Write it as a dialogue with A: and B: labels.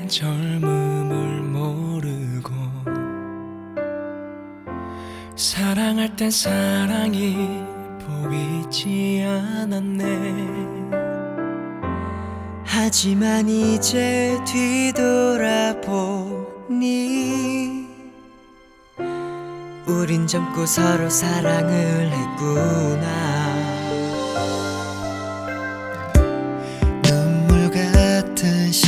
A: 젊음을 모르고 사랑할 땐 사랑이 보이지 않았네.
B: 하지만 이제 뒤돌아보니 우린 젊고 서로 사랑을 했구나.